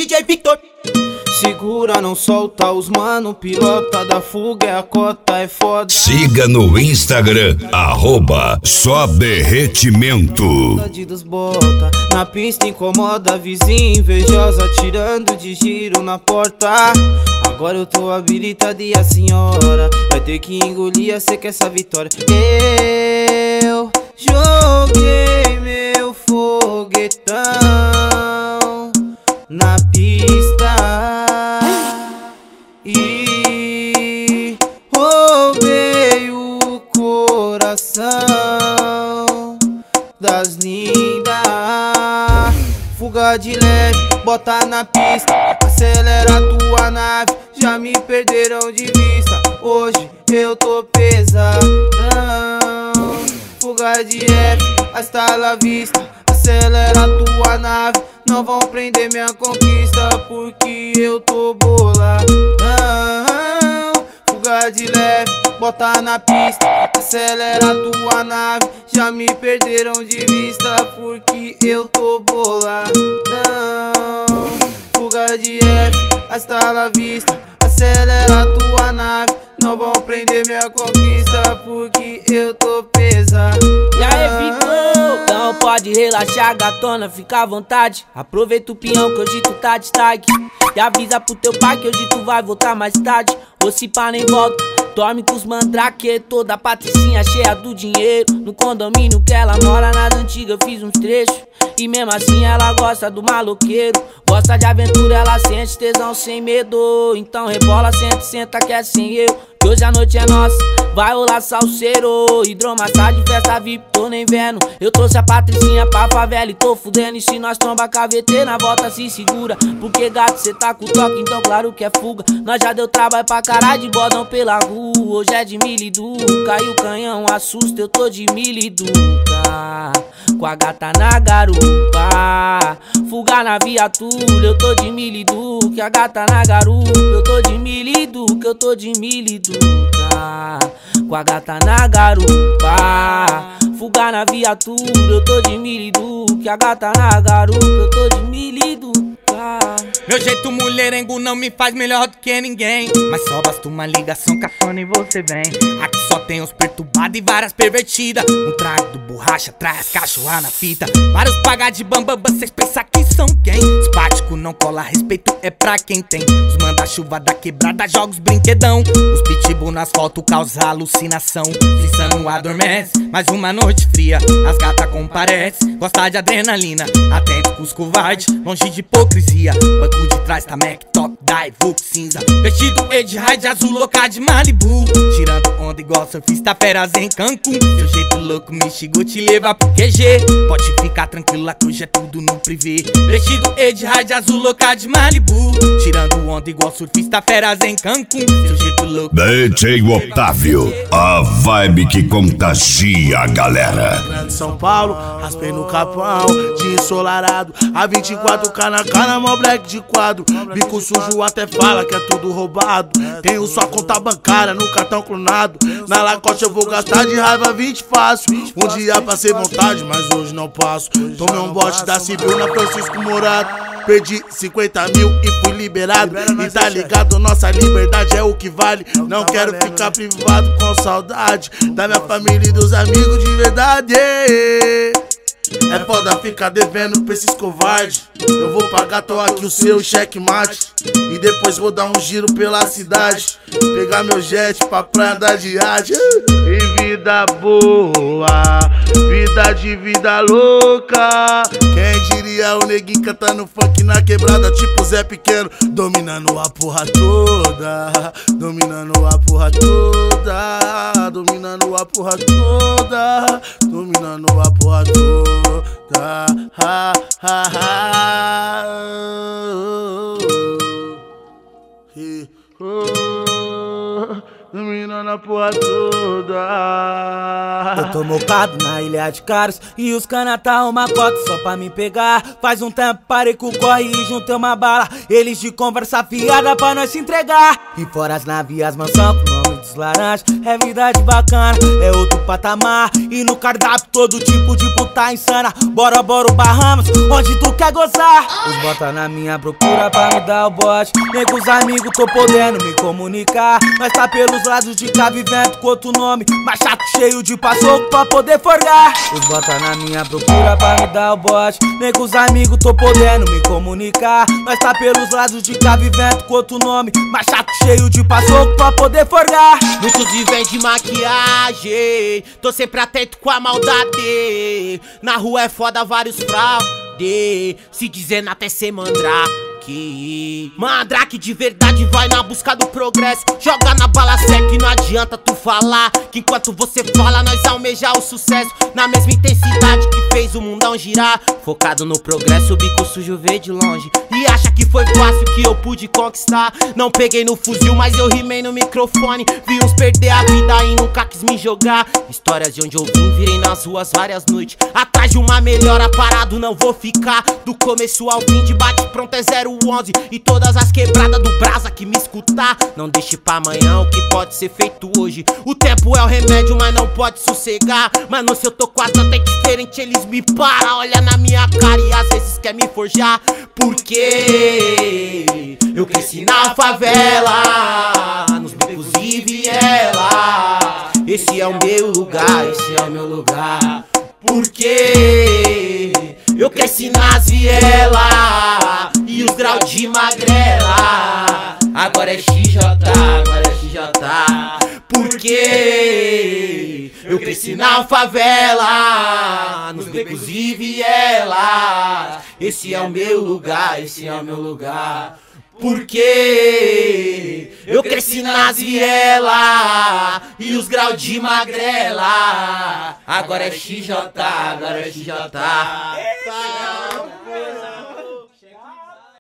DJ Victor. Segura, não solta os mano, pilota da fuga, é a cota, é foda. Siga no Instagram, @SóDerretimento. Dos bota, na pista incomoda, vizinha invejosa, tirando de giro na porta. Agora eu tô habilitado e a senhora vai ter que engolir, cê quer essa vitória. Eu joguei meu foguetão na pista e roubei o coração das lindas. Fuga de leve, bota na pista, acelera a tua nave, já me perderam de vista. Hoje eu tô pesadão. Fuga de F, hasta la vista, acelera a tua nave, não vão prender minha conquista, porque eu tô boladão. Fuga de leve, bota na pista, acelera a tua nave, já me perderam de vista, porque eu tô boladão. Fuga de F, hasta la vista, acelera a tua nave, não vão prender minha conquista, porque eu tô pesado. E aí, Victor? Então pode relaxar, gatona, fica à vontade. Aproveita o peão que hoje tu tá de destaque. E avisa pro teu pai que hoje tu vai voltar mais tarde. Ou se pá nem volta, dorme com os mandrake. Toda a patricinha cheia do dinheiro. No condomínio que ela mora, nas antigas fiz uns trechos. E mesmo assim ela gosta do maloqueiro. Gosta de aventura, ela sente tesão sem medo. Então rebola, senta, senta que é sem eu. Que hoje a noite é nossa, vai rolar salseiro. Hidromassagem, festa VIP, tô nem vendo. Eu trouxe a patricinha pra favela e tô fudendo. E se nós tromba KVT, na volta se segura. Porque gato, cê tá com toque, então claro que é fuga. Nós já deu trabalho pra caralho de bodão pela rua. Hoje é de milidu, caiu o canhão, assusta, eu tô de miliduca. Com a gata na garupa, fuga na viatura, eu tô de miliduca. A gata na garupa, eu tô de miliduca, eu tô de miliduca. Com a gata na garupa, fuga na viatura, eu tô de miliduca. A gata na garupa, eu tô de miliduca. Meu jeito mulherengo não me faz melhor do que ninguém, mas só basta uma ligação cafona e você vem. Aqui só tem uns perturbados e várias pervertidas. Um trago do borracha, traz cachorra na fita. Vários pagar de bambambam, cês pensam que são quem? Simpático não cola, respeito é pra quem tem. Os manda-chuva da quebrada, joga os brinquedão. Os pitbull no asfalto causa alucinação. Fissando adormece, mais uma noite fria. As gatas comparecem, gosta de adrenalina. Atento com os covardes, longe de hipocrisia. Banco de trás tá Mac, top, die, Vux cinza. Vestido Ed Ride azul, louca de Malibu. Tirando onda igual surfista, feras em Cancún. Seu jeito louco me chegou te levar pro QG. Pode ficar tranquila que hoje é tudo no privê. Vestido Ed Ride azul, louca de Malibu. Tirando onda igual surfista, feras em Cancún. Seu jeito louco. DJ Otávio, a vibe que contagia a galera. Grande São Paulo, raspei no capão de ensolarado. A 24K na cara, mó black de quadro. Bico sujo até fala que é tudo roubado. Tenho só conta bancária no cartão clonado. Na Lacoste eu vou gastar de raiva 20 fácil. Um dia passei vontade, mas hoje não passo. Tomei um bote da Civil na Francisco Morato. Perdi 50 mil e fui liberado. E tá ligado, nossa liberdade é o que vale. Não quero ficar privado com saudade da minha família e dos amigos de verdade. É foda ficar devendo pra esses covardes. Eu vou pagar, tô aqui o seu checkmate. E depois vou dar um giro pela cidade. Pegar meu jet pra praia andar de arte. E vida boa, vida de vida louca. Quem diria o neguinho cantando funk na quebrada, tipo Zé Pequeno. Dominando a porra toda, dominando a porra toda, dominando a porra toda, dominando a porra toda. Ha, ha, ha. Dominando a porra toda. Eu tô mocado na ilha de caras e os cana tá uma cota só pra me pegar. Faz um tempo parei com o corre e juntei uma bala. Eles de conversa fiada pra nós se entregar. E fora as naves, as mansão com nome dos laranjas. É vida de bacana, é outro patamar. E no cardápio todo tipo de tipo tá insana. Bora, bora o Bahamas, onde tu quer gozar. Os bota na minha procura pra me dar o bote. Nem com os amigos tô podendo me comunicar. Mas tá pelos lados de cá vivendo com outro nome, mas chato cheio de passoco pra poder forgar. Os bota na minha procura pra me dar o bote. Nem com os amigos tô podendo me comunicar. Mas tá pelos lados de cá vivendo com outro nome, mas chato cheio de passoco pra poder forgar. Muitos vivem de maquiagem, tô sempre atento com a maldade. Na rua é foda, vários fraude, se dizendo até ser mandrake. Mandrake de verdade vai na busca do progresso. Joga na bala certa e não adianta tu falar que enquanto você fala nós almejar o sucesso. Na mesma intensidade que fez o mundão girar. Focado no progresso, o bico sujo vê de longe e acha que foi fácil que eu pude conquistar. Não peguei no fuzil, mas eu rimei no microfone. Vi uns perder a vida e nunca quis me jogar. Histórias de onde eu vim, virei nas ruas várias noites. Atrás de uma melhora, parado não vou ficar. Do começo ao fim, de bate pronto é 011. E todas as quebradas do brasa que me escutar, não deixe pra amanhã o que pode ser feito hoje. O tempo é o remédio, mas não pode sossegar. Mano, se eu tô com as notas diferente, eles me param, olha na minha cara e às vezes quer me forjar. Porque eu cresci na favela, nos becos e viela. Esse é o meu lugar, esse é o meu lugar. Porque eu cresci nas vielas e os graus de magrela. Agora é XJ, agora é XJ. Porque eu cresci na favela, nos becos e viela. Esse é o meu lugar, esse é o meu lugar. Porque eu cresci nas vielas e os graus de magrela. Agora é XJ, agora é XJ.